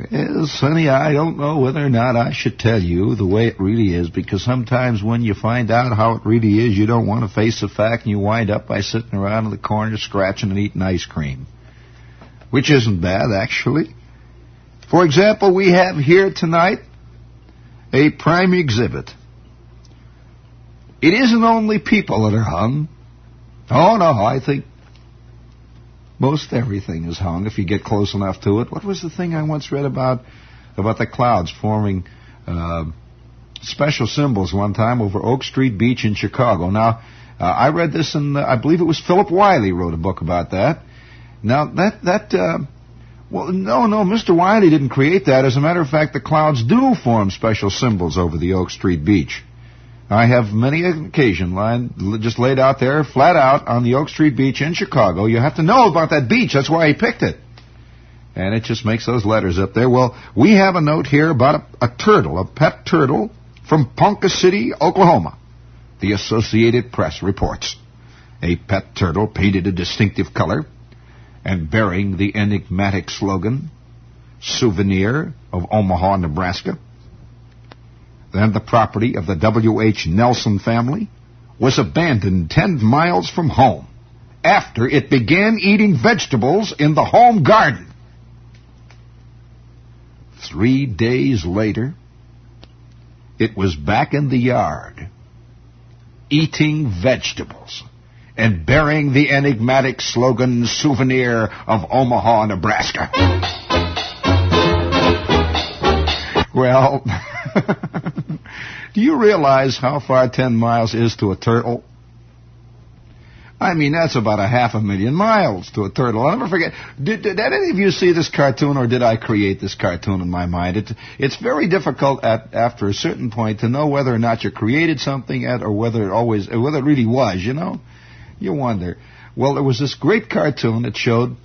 Yes, honey, I don't know whether or not I should tell you the way it really is, because sometimes when you find out how it really is, you don't want to face the fact, and you wind up by sitting around in the corner scratching and eating ice cream. Which isn't bad, actually. For example, we have here tonight a prime exhibit. It isn't only people that are hung. Oh, no, I think most everything is hung if you get close enough to it. What was the thing I once read about the clouds forming special symbols one time over Oak Street Beach in Chicago? Now, I read this in, I believe it was Philip Wiley wrote a book about that. Now, well, no, Mr. Wiley didn't create that. As a matter of fact, the clouds do form special symbols over the Oak Street Beach. I have many an occasion just laid out there, flat out, on the Oak Street Beach in Chicago. You have to know about that beach. That's why he picked it. And it just makes those letters up there. Well, we have a note here about a turtle, a pet turtle from Ponca City, Oklahoma. The Associated Press reports. A pet turtle painted a distinctive color and bearing the enigmatic slogan, "Souvenir of Omaha, Nebraska." Then the property of the W.H. Nelson family was abandoned 10 miles from home after it began eating vegetables in the home garden. 3 days later, it was back in the yard, eating vegetables and bearing the enigmatic slogan, "Souvenir of Omaha, Nebraska." Well, do you realize how far 10 miles is to a turtle? I mean, that's about 500,000 miles to a turtle. I'll never forget. Did any of you see this cartoon, or did I create this cartoon in my mind? It's very difficult after a certain point to know whether or not you created something or whether it really was, you know? You wonder. Well, there was this great cartoon that showed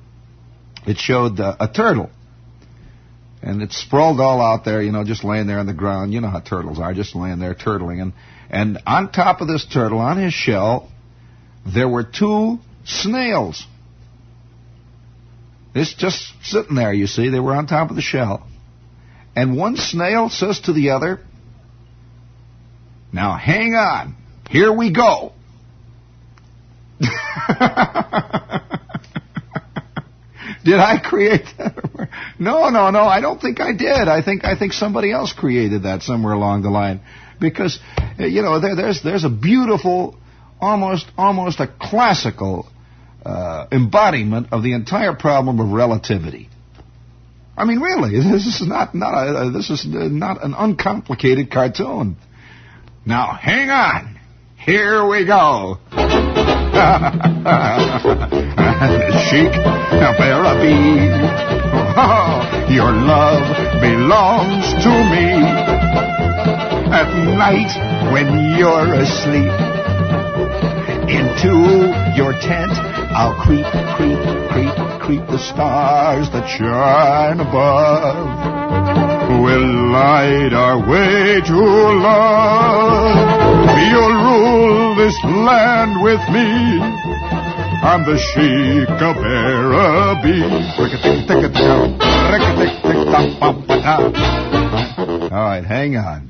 a turtle. And it's sprawled all out there, you know, just laying there on the ground. You know how turtles are, just laying there turtling. And on top of this turtle, on his shell, there were 2 snails. It's just sitting there, you see. They were on top of the shell. And one snail says to the other, "Now hang on, here we go." Did I create that? No, I don't think I did. I think somebody else created that somewhere along the line. Because, you know, there's a beautiful, almost a classical embodiment of the entire problem of relativity. I mean, really, this is not an uncomplicated cartoon. Now, hang on. Here we go. Chic therapy. Oh, your love belongs to me. At night when you're asleep, into your tent I'll creep the stars that shine above. We'll light our way to love. You'll rule this land with me. I'm the Chic-a-Bear Bee. All right, hang on.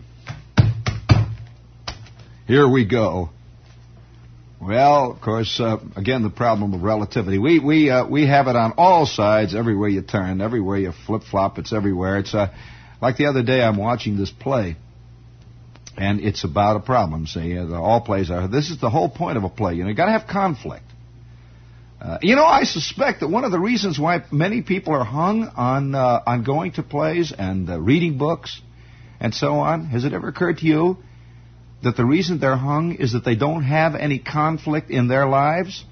Here we go. Well, of course, again, the problem of relativity. We have it on all sides, everywhere you turn, everywhere you flip-flop, it's everywhere. It's like the other day I'm watching this play, and it's about a problem, see. All plays are. This is the whole point of a play. You know, you got to have conflict. You know, I suspect that one of the reasons why many people are hung on going to plays and reading books and so on, has it ever occurred to you that the reason they're hung is that they don't have any conflict in their lives?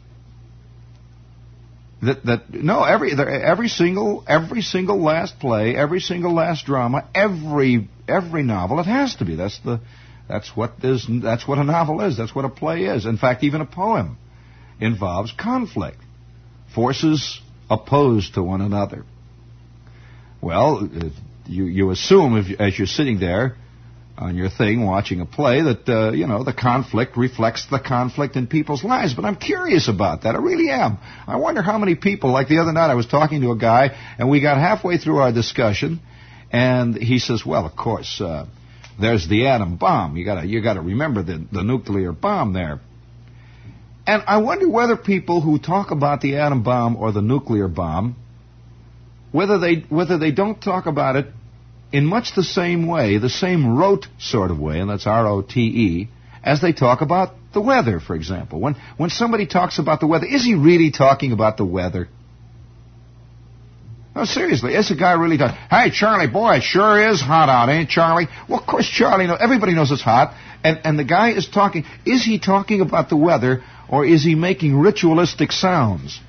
Every single last play, every single last drama, every novel, it has to be. That's what a novel is. That's what a play is. In fact, even a poem involves conflict, forces opposed to one another. Well, you assume as you're sitting there on your thing watching a play that, the conflict reflects the conflict in people's lives. But I'm curious about that. I really am. I wonder how many people, like the other night I was talking to a guy, and we got halfway through our discussion, and he says, well, of course, there's the atom bomb. You gotta remember the nuclear bomb there. And I wonder whether people who talk about the atom bomb or the nuclear bomb, whether they don't talk about it in much the same way, the same rote sort of way, and that's R-O-T-E, as they talk about the weather, for example. When somebody talks about the weather, is he really talking about the weather? No, seriously, is a guy really talking? Hey, Charlie, boy, it sure is hot out, ain't Charlie? Well, of course, Charlie, everybody knows it's hot. And the guy is talking, is he talking about the weather, or is he making ritualistic sounds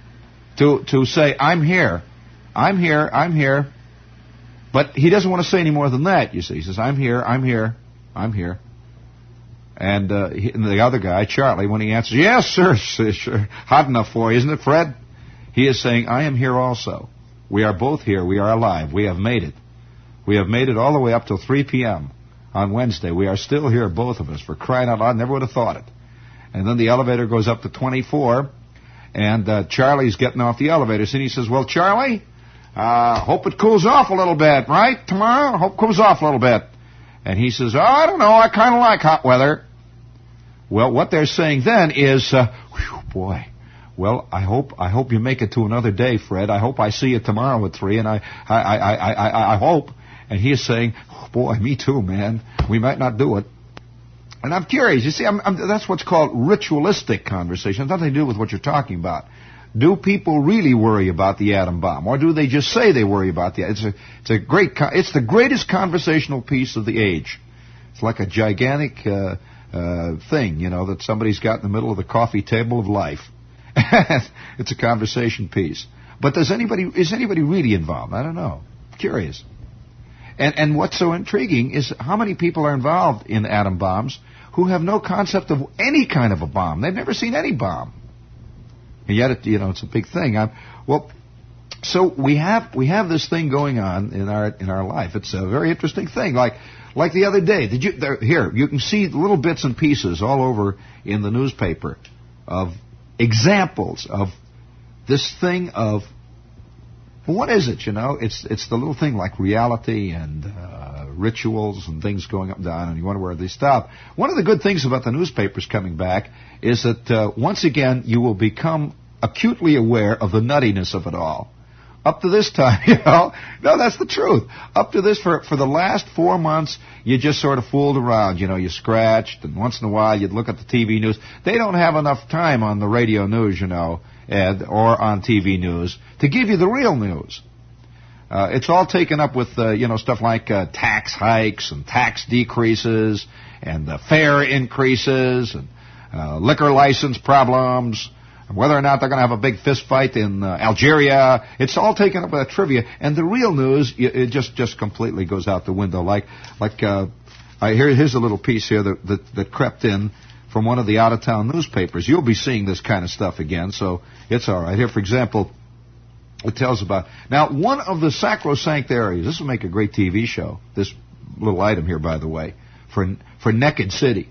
to say, I'm here, I'm here, I'm here? But he doesn't want to say any more than that, you see. He says, I'm here, I'm here, I'm here. And the other guy, Charlie, when he answers, yes, sir, sure, hot enough for you, isn't it, Fred? He is saying, I am here also. We are both here. We are alive. We have made it. We have made it all the way up till 3 p.m. on Wednesday. We are still here, both of us, for crying out loud. Never would have thought it. And then the elevator goes up to 24, and Charlie's getting off the elevator. And he says, well, Charlie, hope it cools off a little bit, right, tomorrow? Hope it cools off a little bit. And he says, oh, I don't know. I kind of like hot weather. Well, what they're saying then is, whew, boy, well, I hope you make it to another day, Fred. I hope I see you tomorrow at 3, and I hope. And he is saying, oh, boy, me too, man. We might not do it. And I'm curious. You see, that's what's called ritualistic conversation. It has nothing to do with what you're talking about. Do people really worry about the atom bomb, or do they just say they worry about the? It's the greatest conversational piece of the age. It's like a gigantic thing, that somebody's got in the middle of the coffee table of life. It's a conversation piece. But is anybody really involved? I don't know. Curious. And what's so intriguing is how many people are involved in atom bombs who have no concept of any kind of a bomb. They've never seen any bomb. And yet, it's a big thing. So we have this thing going on in our life. It's a very interesting thing. Like the other day, you can see little bits and pieces all over in the newspaper of examples of this thing of, what is it, It's the little thing like reality and rituals and things going up and down, and you wonder where they stop. One of the good things about the newspapers coming back is that once again you will become acutely aware of the nuttiness of it all. Up to this time, no, that's the truth. Up to this, for the last 4 months, you just sort of fooled around. You scratched, and once in a while you'd look at the TV news. They don't have enough time on the radio news, Ed, or on TV news to give you the real news. It's all taken up with, stuff like tax hikes and tax decreases and fare increases and liquor license problems. Whether or not they're going to have a big fist fight in Algeria, it's all taken up with trivia, and the real news it just completely goes out the window. Here's a little piece here that crept in from one of the out-of-town newspapers. You'll be seeing this kind of stuff again, so it's all right. Here, for example, it tells about one of the sacrosanct areas. This will make a great TV show. This little item here, by the way, for Naked City.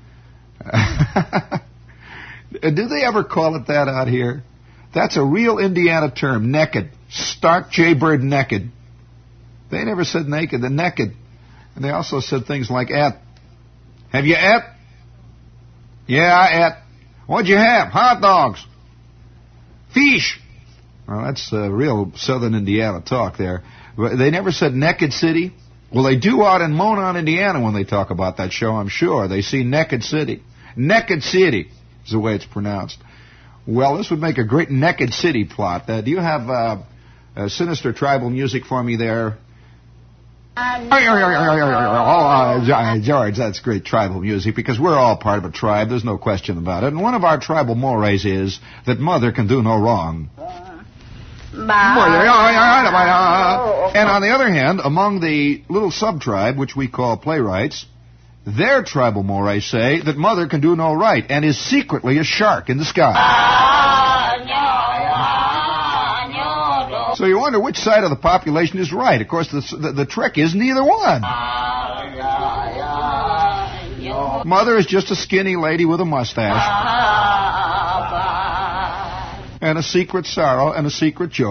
Do they ever call it that out here? That's a real Indiana term, naked. Stark jaybird naked. They never said naked, they're naked. And they also said things like et. Have you et? Yeah, I et. What'd you have? Hot dogs. Fish. Well, that's real southern Indiana talk there. They never said Naked City. Well, they do out in Monon, Indiana when they talk about that show, I'm sure. They see Naked City. Naked City is the way it's pronounced. Well, this would make a great Naked City plot. Do you have sinister tribal music for me there? George, that's great tribal music because we're all part of a tribe. There's no question about it. And one of our tribal mores is that mother can do no wrong. And on the other hand, among the little sub-tribe, which we call playwrights, their tribal mores say that mother can do no right and is secretly a shark in the sky. So you wonder which side of the population is right. Of course, the trick is neither one. Mother is just a skinny lady with a mustache. And a secret sorrow and a secret joy.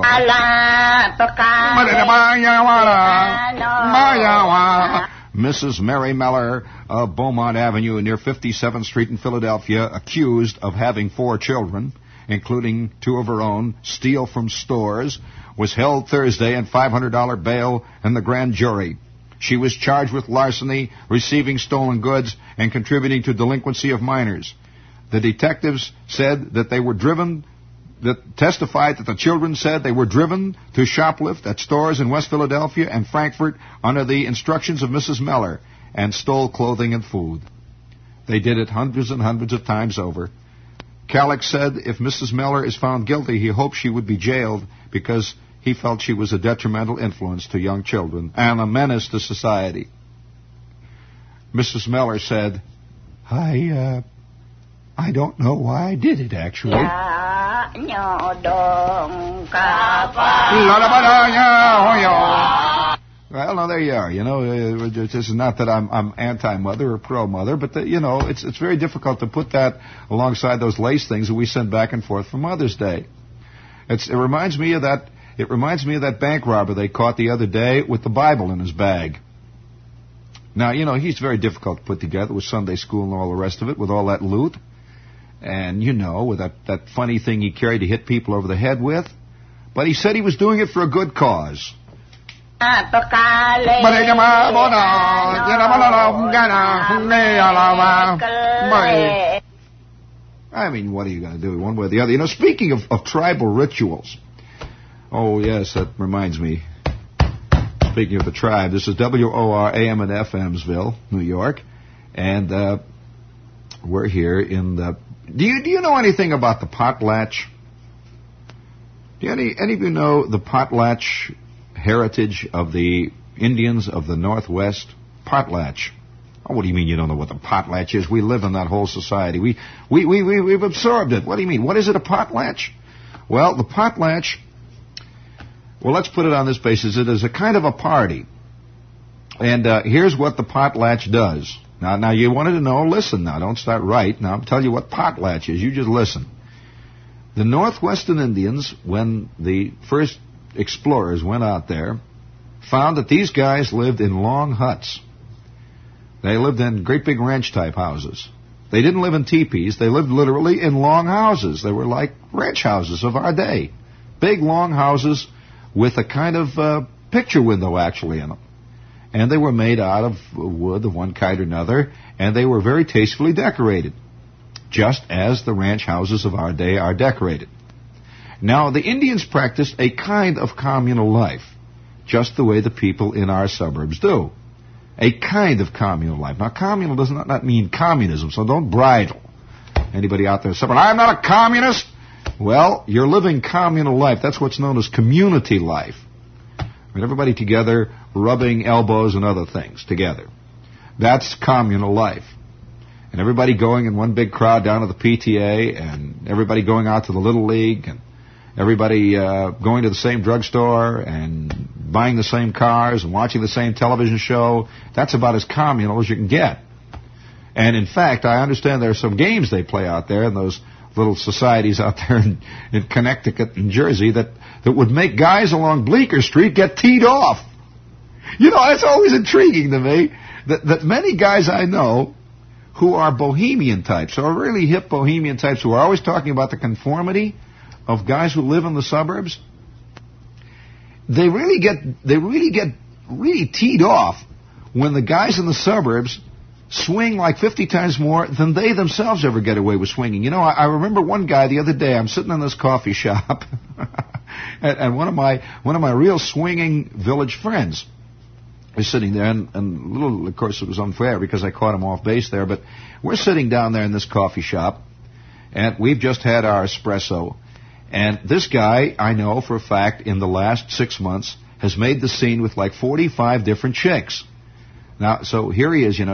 Mrs. Mary Meller of Beaumont Avenue near 57th Street in Philadelphia, accused of having 4 children, including 2 of her own, steal from stores, was held Thursday on $500 bail in the grand jury. She was charged with larceny, receiving stolen goods, and contributing to delinquency of minors. The detectives said that testified that the children said they were driven to shoplift at stores in West Philadelphia and Frankfurt under the instructions of Mrs. Meller and stole clothing and food. They did it hundreds and hundreds of times over. Calix said if Mrs. Meller is found guilty, he hoped she would be jailed because he felt she was a detrimental influence to young children and a menace to society. Mrs. Meller said, I don't know why I did it, actually. Well, no, there you are. You know, this is not that I'm anti-mother or pro-mother, but it's very difficult to put that alongside those lace things that we send back and forth for Mother's Day. It reminds me of that bank robber they caught the other day with the Bible in his bag. Now, he's very difficult to put together with Sunday school and all the rest of it, with all that loot. And, with that funny thing he carried to hit people over the head with. But he said he was doing it for a good cause. I mean, what are you going to do, one way or the other? Speaking of tribal rituals. Oh, yes, that reminds me. Speaking of the tribe, this is WOR AM in FMsville, New York. And we're here in the... Do you know anything about the potlatch? Do any of you know the potlatch heritage of the Indians of the Northwest? Potlatch. Oh, what do you mean you don't know what the potlatch is? We live in that whole society. We've absorbed it. What do you mean? What is it, a potlatch? Well, the potlatch... Well, let's put it on this basis. It is a kind of a party. And here's what the potlatch does. Now, you wanted to know, listen now, don't start right. Now, I'll tell you what potlatch is. You just listen. The Northwestern Indians, when the first explorers went out there, found that these guys lived in long huts. They lived in great big ranch-type houses. They didn't live in teepees. They lived literally in long houses. They were like ranch houses of our day. Big, long houses with a kind of picture window actually in them. And they were made out of wood of one kind or another, and they were very tastefully decorated, just as the ranch houses of our day are decorated. Now, the Indians practiced a kind of communal life, just the way the people in our suburbs do. A kind of communal life. Now, communal does not mean communism, so don't bridle. Anybody out there saying, I'm not a communist? Well, you're living communal life. That's what's known as community life. With everybody together, rubbing elbows and other things together. That's communal life. And everybody going in one big crowd down to the PTA, and everybody going out to the Little League, and everybody going to the same drugstore, and buying the same cars, and watching the same television show. That's about as communal as you can get. And in fact, I understand there are some games they play out there in those little societies out there in Connecticut and Jersey that would make guys along Bleecker Street get teed off. That's always intriguing to me, that many guys I know who are bohemian types, or really hip bohemian types, who are always talking about the conformity of guys who live in the suburbs, they really get teed off when the guys in the suburbs swing like 50 times more than they themselves ever get away with swinging. I remember one guy the other day. I'm sitting in this coffee shop, and one of my real swinging village friends is sitting there, and a little, of course, it was unfair because I caught him off base there. But we're sitting down there in this coffee shop, and we've just had our espresso. And this guy, I know for a fact, in the last 6 months, has made the scene with like 45 different chicks. Now, so here he is,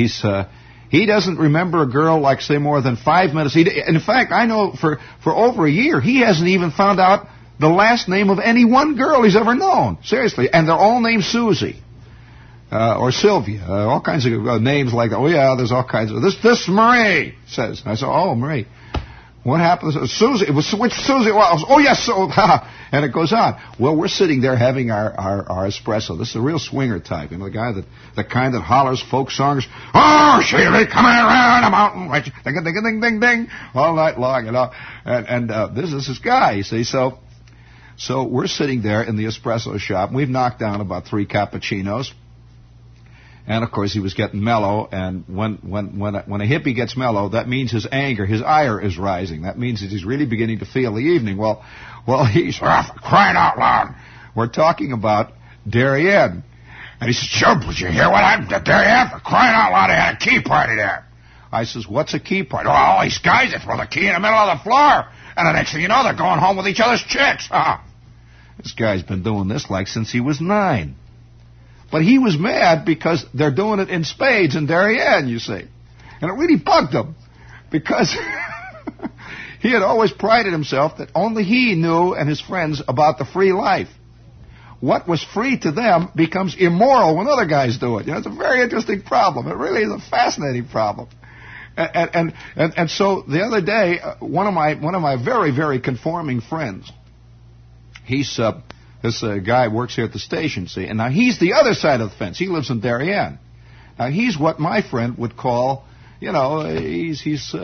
he doesn't remember a girl like, say, more than 5 minutes. In fact, I know for over a year, he hasn't even found out the last name of any one girl he's ever known. Seriously. And they're all named Susie. Or Sylvia. All kinds of names like that. Oh, yeah, there's all kinds of... This Marie, says. And I said, oh, Marie. What happened? Susie. It was which Susie? Well, oh, yes. And it goes on. Well, we're sitting there having our espresso. This is a real swinger type. You know, the kind that hollers folk songs. Oh, Sheila, coming around a mountain. Ding, ding, ding, ding, ding. All night long, you know. And this is this guy, you see. So we're sitting there in the espresso shop. We've knocked down about 3 cappuccinos. And, of course, he was getting mellow, and when a hippie gets mellow, that means his anger, his ire is rising. That means that he's really beginning to feel the evening. Well, he's crying out loud. We're talking about Darien. And he says, sure, did you hear what happened to Darien? For crying out loud, they had a key party there. I says, what's a key party? Oh, all these guys, they throw the key in the middle of the floor. And the next thing you know, they're going home with each other's chicks. This guy's been doing this like since he was 9. But he was mad because they're doing it in spades in Darien, you see. And it really bugged him because he had always prided himself that only he knew and his friends about the free life. What was free to them becomes immoral when other guys do it. You know, it's a very interesting problem. It really is a fascinating problem. And so the other day, one of my very, very conforming friends, this guy works here at the station, see, and now he's the other side of the fence. He lives in Darien. Now he's what my friend would call, you know, he's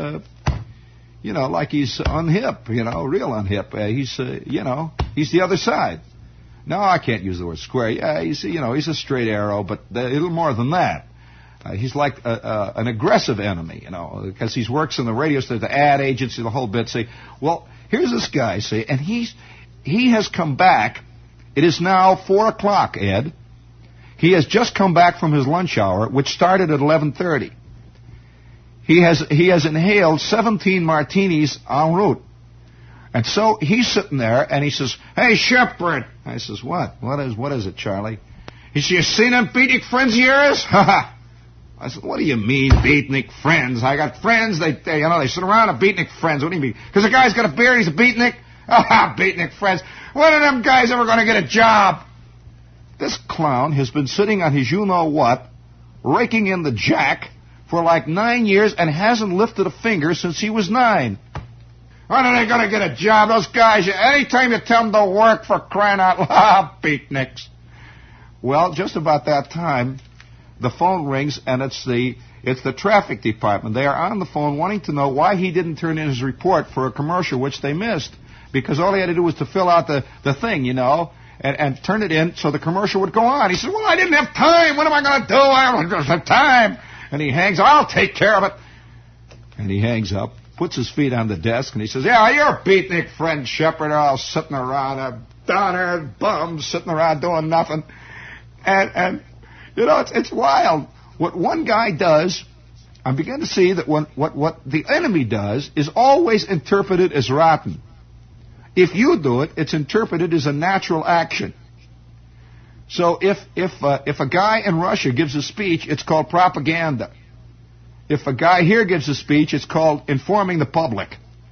like he's unhip, you know, real unhip. He's the other side. No, I can't use the word square. Yeah, he's a straight arrow, but a little more than that. He's like an aggressive enemy, you know, because he works in the radio station, the ad agency, the whole bit. See, well, here's this guy, see, and he has come back. It is now 4 o'clock, Ed. He has just come back from his lunch hour, which started at 11:30. He has inhaled 17 martinis en route. And so he's sitting there, and he says, hey, Shepard. I says, what? What is it, Charlie? He says, you seen them beatnik friends of yours? I said, what do you mean, beatnik friends? I got friends, they sit around, a beatnik friends. What do you mean? Because the guy's got a beard, he's a beatnik? Beatnik friends. When are them guys ever going to get a job? This clown has been sitting on his you-know-what, raking in the jack for like 9 years and hasn't lifted a finger since he was 9. When are they going to get a job? Those guys, anytime you tell them to work, for crying out loud, beatniks. Well, just about that time, the phone rings, and it's the traffic department. They are on the phone wanting to know why he didn't turn in his report for a commercial, which they missed. Because all he had to do was to fill out the thing, you know, and turn it in so the commercial would go on. He said, well, I didn't have time. What am I going to do? I don't have time. And he hangs up. I'll take care of it. And he hangs up, puts his feet on the desk, and he says, yeah, you're a beatnik friend, Shepard. All sitting around, down there, bums, sitting around doing nothing. And you know, it's wild. What one guy does, I'm beginning to see that what the enemy does is always interpreted as rotten. If you do it, it's interpreted as a natural action. So if a guy in Russia gives a speech, it's called propaganda. If a guy here gives a speech, it's called informing the public.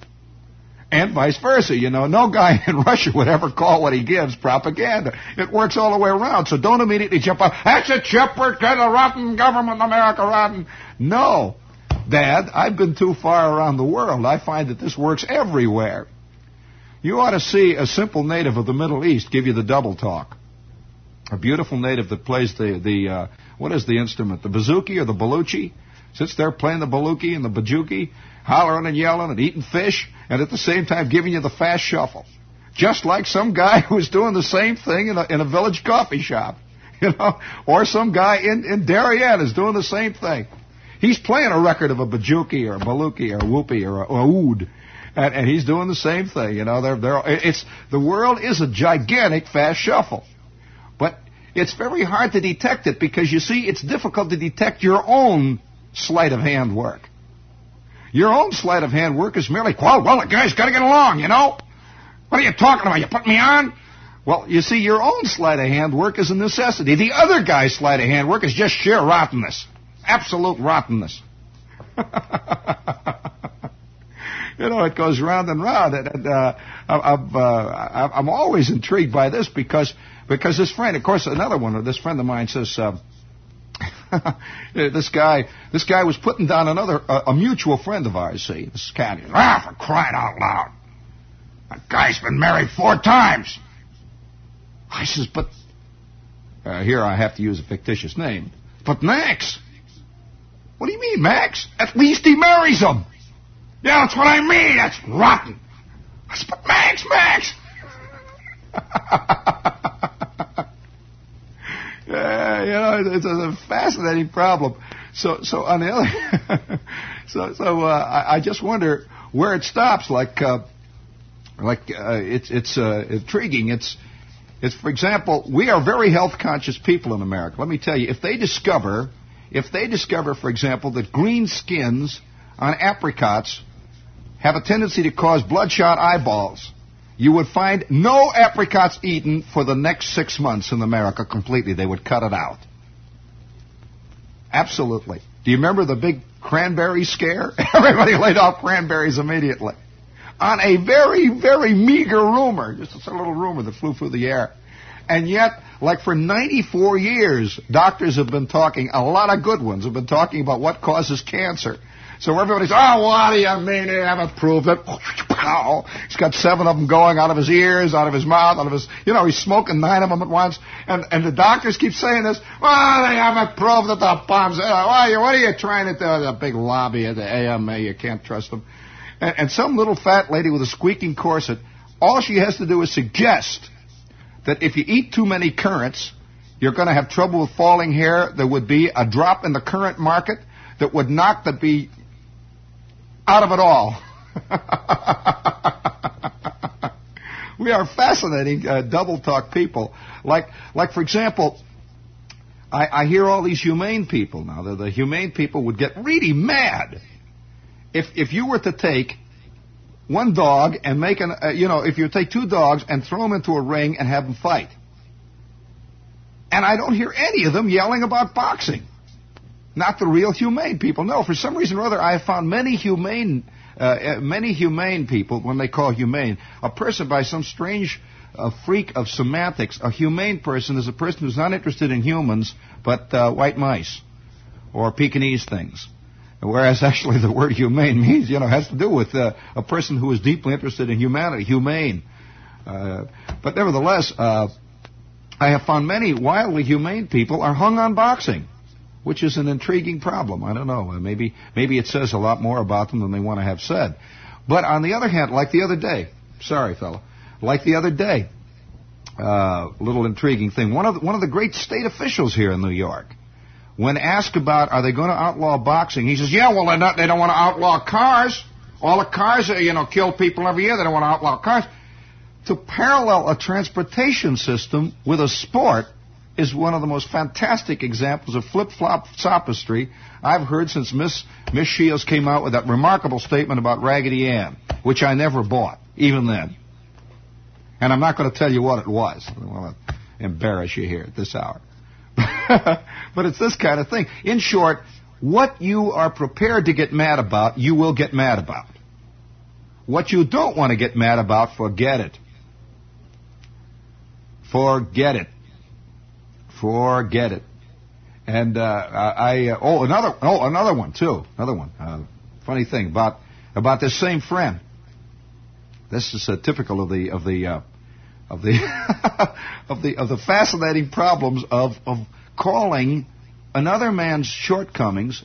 And vice versa, you know. No guy in Russia would ever call what he gives propaganda. It works all the way around. So don't immediately jump up, that's a Shepard, get a rotten government, America rotten. No, Dad, I've been too far around the world. I find that this works everywhere. You ought to see a simple native of the Middle East give you the double talk. A beautiful native that plays what is the instrument? The bouzouki or the baluchi? Sits there playing the baluchi and the bajuki, hollering and yelling and eating fish, and at the same time giving you the fast shuffle. Just like some guy who's doing the same thing in a village coffee shop, you know, or some guy in Darien is doing the same thing. He's playing a record of a bajuki or a baluchi or a whoopee or a oud. And he's doing the same thing, you know. The world is a gigantic fast shuffle, but it's very hard to detect it because you see, it's difficult to detect your own sleight of hand work. Your own sleight of hand work is merely, well, the guy's got to get along, you know. What are you talking about? You putting me on? Well, you see, your own sleight of hand work is a necessity. The other guy's sleight of hand work is just sheer rottenness, absolute rottenness. it goes round and round. And I'm always intrigued by this because this friend, of course, this friend of mine says, this guy was putting down a mutual friend of ours. See, this cat, for crying out loud, that guy's been married 4 times. I says, but here I have to use a fictitious name. But Max, what do you mean, Max? At least he marries them. Yeah, that's what I mean. That's rotten. I said, but Max. It's a fascinating problem. So on the other, I just wonder where it stops. It's intriguing. It's for example, we are very health conscious people in America. Let me tell you, if they discover, for example, that green skins on apricots have a tendency to cause bloodshot eyeballs, you would find no apricots eaten for the next 6 months in America completely. They would cut it out. Absolutely. Do you remember the big cranberry scare? Everybody laid off cranberries immediately. On a very, very meager rumor, just a little rumor that flew through the air. And yet, like for 94 years, doctors have been talking, a lot of good ones have been talking about what causes cancer. So everybody's, what do you mean they haven't proved it? He's got 7 of them going out of his ears, out of his mouth, out of his, he's smoking 9 of them at once. And the doctors keep saying this, they haven't proved that the bombs, what are you trying to do? The big lobby at the AMA, you can't trust them. And some little fat lady with a squeaking corset, all she has to do is suggest that if you eat too many currants, you're going to have trouble with falling hair. There would be a drop in the currant market that would knock the bee out of it all. We are fascinating double talk people. Like for example, I hear all these humane people now. The humane people would get really mad if you were to take one dog and make if you take 2 dogs and throw them into a ring and have them fight. And I don't hear any of them yelling about boxing. Not the real humane people. No, for some reason or other, I have found many humane people, when they call humane, a person by some strange freak of semantics, a humane person is a person who's not interested in humans, but white mice or Pekingese things. Whereas actually the word humane means, has to do with a person who is deeply interested in humanity, humane. But nevertheless, I have found many wildly humane people are hung on boxing, which is an intriguing problem. I don't know. Maybe it says a lot more about them than they want to have said. But on the other hand, like the other day, little intriguing thing. One of the great state officials here in New York, when asked about are they going to outlaw boxing, he says, yeah, well, they don't want to outlaw cars. All the cars, kill people every year. They don't want to outlaw cars. To parallel a transportation system with a sport is one of the most fantastic examples of flip-flop sophistry I've heard since Miss Shields came out with that remarkable statement about Raggedy Ann, which I never bought, even then. And I'm not going to tell you what it was. I don't want to embarrass you here at this hour. But it's this kind of thing. In short, what you are prepared to get mad about, you will get mad about. What you don't want to get mad about, forget it. Forget it. And another one too. Another one. Funny thing about this same friend. This is typical of the fascinating problems of calling another man's shortcomings,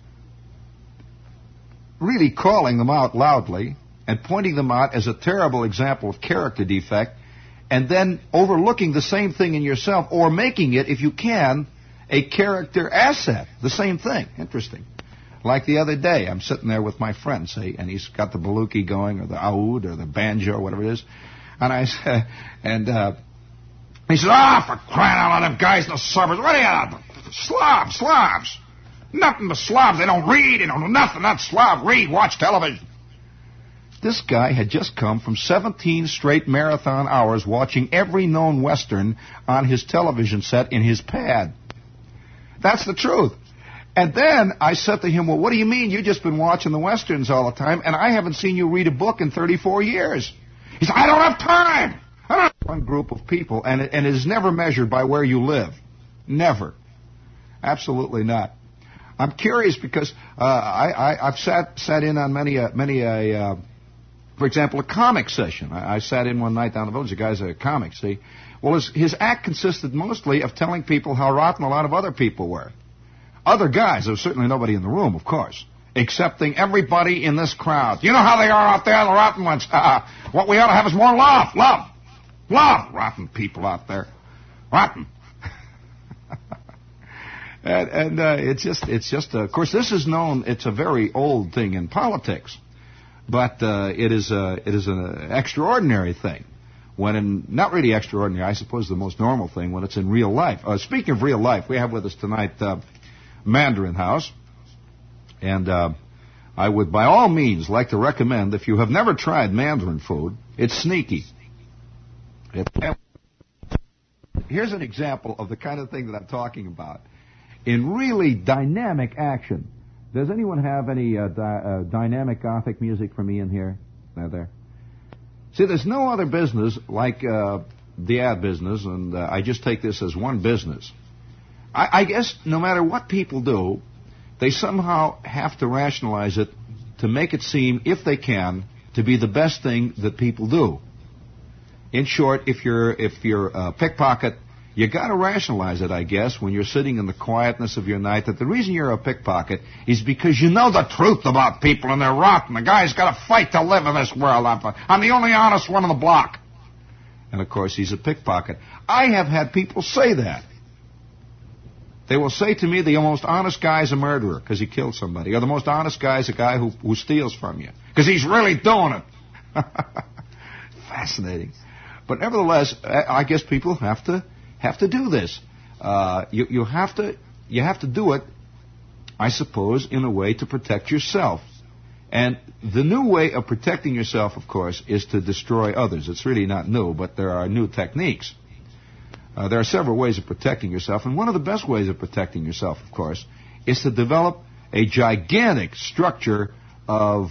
really calling them out loudly and pointing them out as a terrible example of character defect, and then overlooking the same thing in yourself, or making it, if you can, a character asset. The same thing. Interesting. Like the other day, I'm sitting there with my friend, see, and he's got the baluchi going, or the oud, or the banjo, or whatever it is. And I said, he said, for crying out loud, them guys in the suburbs, what are you, slobs. Nothing but slobs. They don't read, they don't know nothing. Not slob, read, watch television. This guy had just come from 17 straight marathon hours watching every known Western on his television set in his pad. That's the truth. And then I said to him, well, what do you mean? You've just been watching the Westerns all the time, and I haven't seen you read a book in 34 years. He said, I don't have time. I don't have one group of people, and it is never measured by where you live. Never. Absolutely not. I'm curious because I've sat in on many for example, a comic session. I sat in one night down the village. The guy's a comic, see. Well, his act consisted mostly of telling people how rotten a lot of other people were. Other guys. There was certainly nobody in the room, of course, excepting everybody in this crowd. You know how they are out there, the rotten ones. What we ought to have is more love. Love. Love. Rotten people out there. Rotten. And it's just of course, this is known, it's a very old thing in politics, but it is an extraordinary thing. Not really extraordinary, I suppose the most normal thing when it's in real life. Speaking of real life, we have with us tonight Mandarin House, and I would by all means like to recommend, if you have never tried Mandarin food, it's sneaky. Here's an example of the kind of thing that I'm talking about. In really dynamic action. Does anyone have any dynamic Gothic music for me in here? There. See, there's no other business like the ad business, and I just take this as one business. I guess no matter what people do, they somehow have to rationalize it to make it seem, if they can, to be the best thing that people do. In short, if you're a pickpocket, you got to rationalize it, I guess, when you're sitting in the quietness of your night, that the reason you're a pickpocket is because you know the truth about people and they're rotten. The guy's got to fight to live in this world. I'm the only honest one on the block. And, of course, he's a pickpocket. I have had people say that. They will say to me, the most honest guy is a murderer because he killed somebody. Or the most honest guy is a guy who steals from you because he's really doing it. Fascinating. But nevertheless, I guess people have to do this. You have to do it, I suppose, in a way to protect yourself. And the new way of protecting yourself, of course, is to destroy others. It's really not new, but there are new techniques. There are several ways of protecting yourself, and one of the best ways of protecting yourself, of course, is to develop a gigantic structure of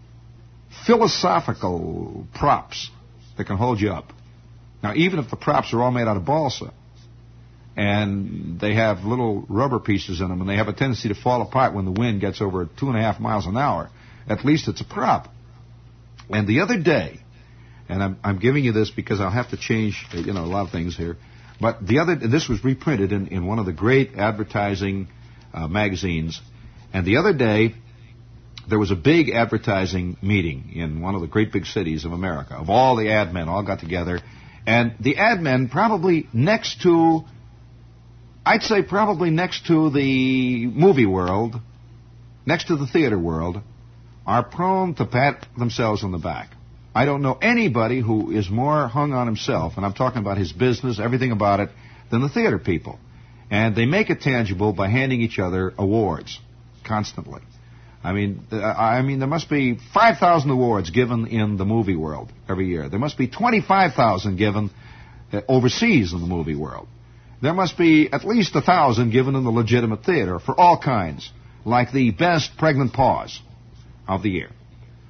philosophical props that can hold you up. Now, even if the props are all made out of balsa, and they have little rubber pieces in them, and they have a tendency to fall apart when the wind gets over 2.5 miles an hour, at least it's a prop. And the other day, and I'm giving you this because I'll have to change, a lot of things here, but this was reprinted in one of the great advertising magazines, and the other day, there was a big advertising meeting in one of the great big cities of America, of all the ad men all got together, and the ad men probably next to the movie world, next to the theater world, are prone to pat themselves on the back. I don't know anybody who is more hung on himself, and I'm talking about his business, everything about it, than the theater people. And they make it tangible by handing each other awards constantly. I mean, there must be 5,000 awards given in the movie world every year. There must be 25,000 given overseas in the movie world. There must be at least 1,000 given in the legitimate theater for all kinds, like the best pregnant pause of the year,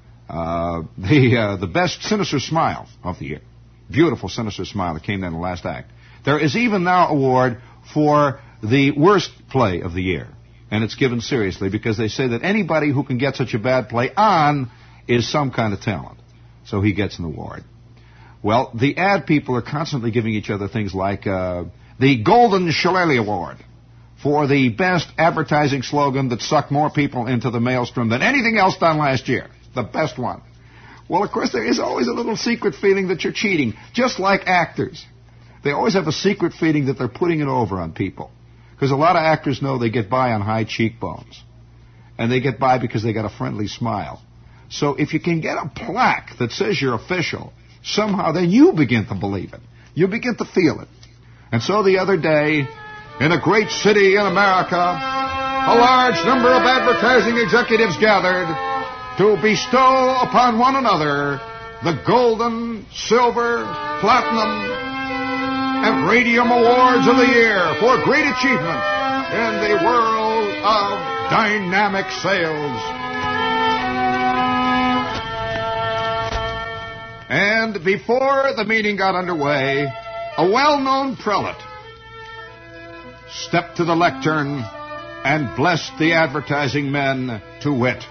the best sinister smile of the year, beautiful sinister smile that came in the last act. There is even now an award for the worst play of the year. And it's given seriously because they say that anybody who can get such a bad play on is some kind of talent. So he gets an award. Well, the ad people are constantly giving each other things like the Golden Shillelagh Award for the best advertising slogan that sucked more people into the maelstrom than anything else done last year. The best one. Well, of course, there is always a little secret feeling that you're cheating, just like actors. They always have a secret feeling that they're putting it over on people. Because a lot of actors know they get by on high cheekbones. And they get by because they got a friendly smile. So if you can get a plaque that says you're official, somehow then you begin to believe it. You begin to feel it. And so the other day, in a great city in America, a large number of advertising executives gathered to bestow upon one another the golden, silver, platinum, and radium awards of the year for great achievement in the world of dynamic sails. And before the meeting got underway, a well-known prelate stepped to the lectern and blessed the advertising men to wit.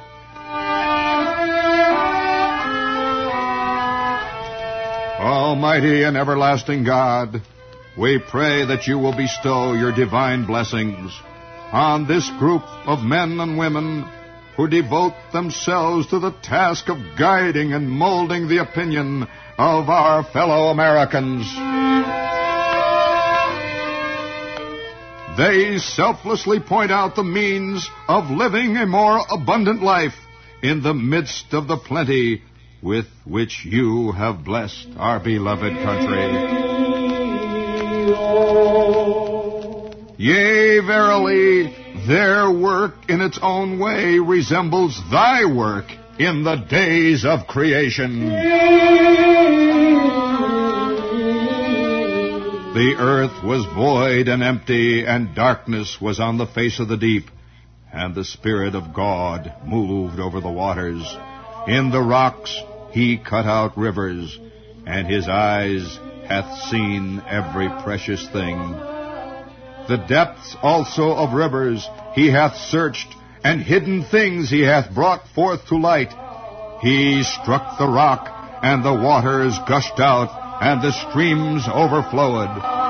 Almighty and everlasting God, we pray that you will bestow your divine blessings on this group of men and women who devote themselves to the task of guiding and molding the opinion of our fellow Americans. They selflessly point out the means of living a more abundant life in the midst of the plenty with which you have blessed our beloved country. Yea, verily, their work in its own way resembles thy work in the days of creation. The earth was void and empty, and darkness was on the face of the deep, and the Spirit of God moved over the waters. In the rocks he cut out rivers, and his eyes hath seen every precious thing. The depths also of rivers he hath searched, and hidden things he hath brought forth to light. He struck the rock, and the waters gushed out, and the streams overflowed.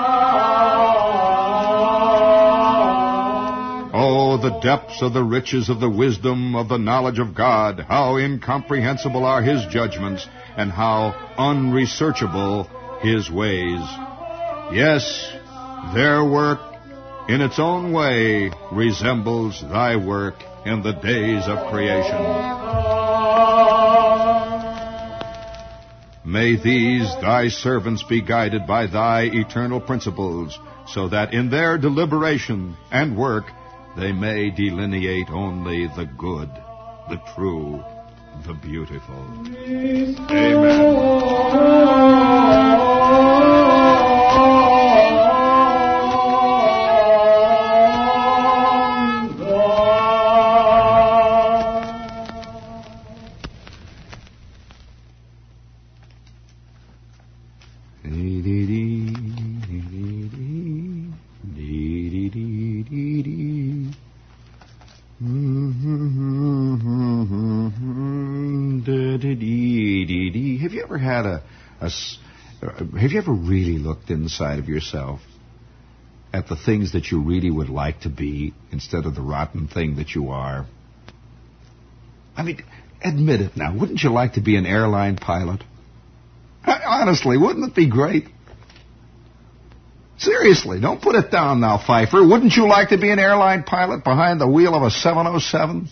Oh, the depths of the riches of the wisdom of the knowledge of God! How incomprehensible are his judgments, and how unresearchable his ways. Yes, their work in its own way resembles thy work in the days of creation. May these thy servants be guided by thy eternal principles, so that in their deliberation and work they may delineate only the good, the true, the beautiful. Amen. Have you ever really looked inside of yourself at the things that you really would like to be instead of the rotten thing that you are? I mean, admit it now. Wouldn't you like to be an airline pilot? Honestly, wouldn't it be great? Seriously, don't put it down now, Pfeiffer. Wouldn't you like to be an airline pilot behind the wheel of a 707?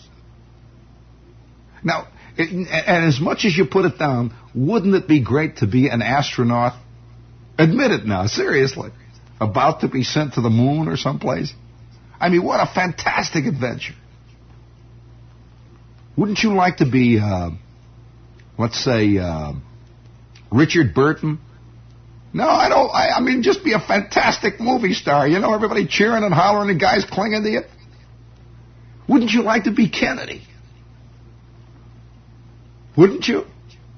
Now, and as much as you put it down, wouldn't it be great to be an astronaut? Admit it now, seriously. About to be sent to the moon or someplace? I mean, what a fantastic adventure. Wouldn't you like to be, let's say, Richard Burton? No, I don't. I mean, just be a fantastic movie star. You know, everybody cheering and hollering and guys clinging to you. Wouldn't you like to be Kennedy? Wouldn't you?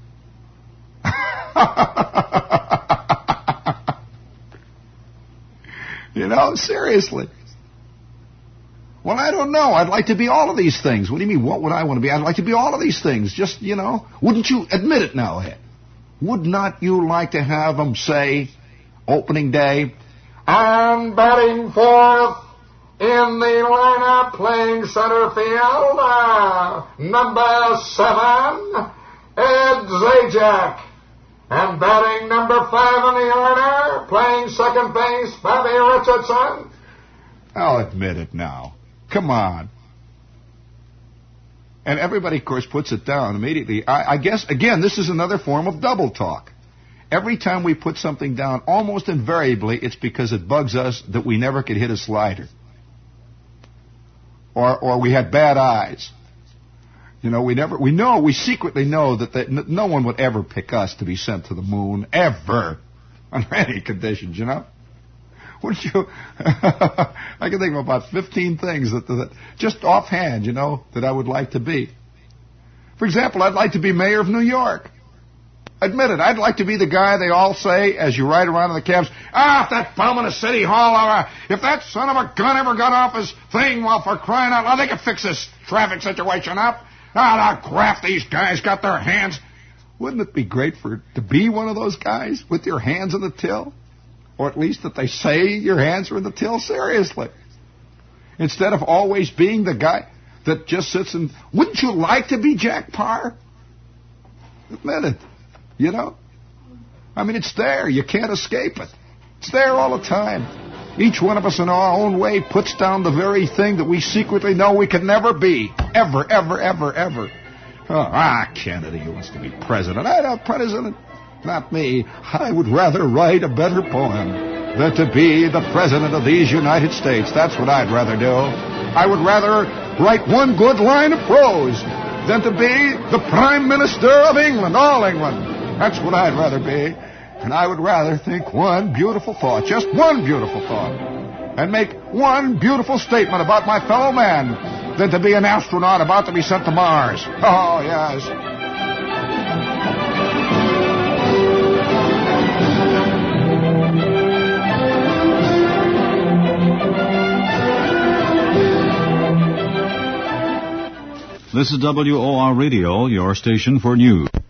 You know, seriously. Well, I don't know. I'd like to be all of these things. What do you mean, what would I want to be? I'd like to be all of these things. Just, you know, wouldn't you admit it now, Ed? Would not you like to have them say, opening day, and batting fourth in the lineup, playing center field, number 7, Ed Zajac. And batting number 5 in the order, playing second base, Bobby Richardson. I'll admit it now. Come on. And everybody, of course, puts it down immediately. I guess, again, this is another form of double talk. Every time we put something down, almost invariably, it's because it bugs us that we never could hit a slider. Or we had bad eyes. You know, we secretly know that no one would ever pick us to be sent to the moon, ever, under any conditions, you know? Wouldn't you? I can think of about 15 things that just offhand, that I would like to be. For example, I'd like to be mayor of New York. Admit it, I'd like to be the guy they all say as you ride around in the cabs, if that bum in the city hall, if that son of a gun ever got off his thing, well, for crying out loud, they could fix this traffic situation up. The graft these guys got their hands. Wouldn't it be great to be one of those guys with your hands in the till? Or at least that they say your hands are in the till seriously. Instead of always being the guy that just sits and... Wouldn't you like to be Jack Paar? Admit it. I mean, it's there. You can't escape it. It's there all the time. Each one of us in our own way puts down the very thing that we secretly know we can never be. Ever, ever, ever, ever. Kennedy wants to be president. I know, president. Not me. I would rather write a better poem than to be the president of these United States. That's what I'd rather do. I would rather write one good line of prose than to be the Prime Minister of England, all England. That's what I'd rather be. And I would rather think one beautiful thought, just one beautiful thought, and make one beautiful statement about my fellow man than to be an astronaut about to be sent to Mars. Oh, yes. This is WOR Radio, your station for news.